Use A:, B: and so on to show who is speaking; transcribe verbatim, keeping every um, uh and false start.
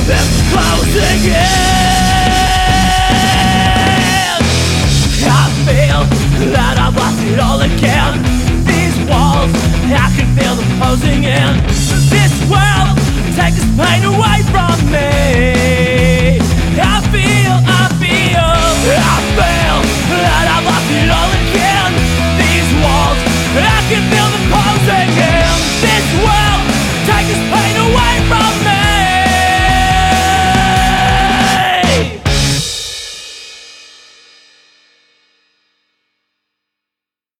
A: It's closing in. I feel that I've lost it all again. These walls, I can feel them closing in. This world, take this pain away from me. I feel, I feel, I feel that I've lost it all again. These walls, I can feel them closing in. This world, take this pain away from me.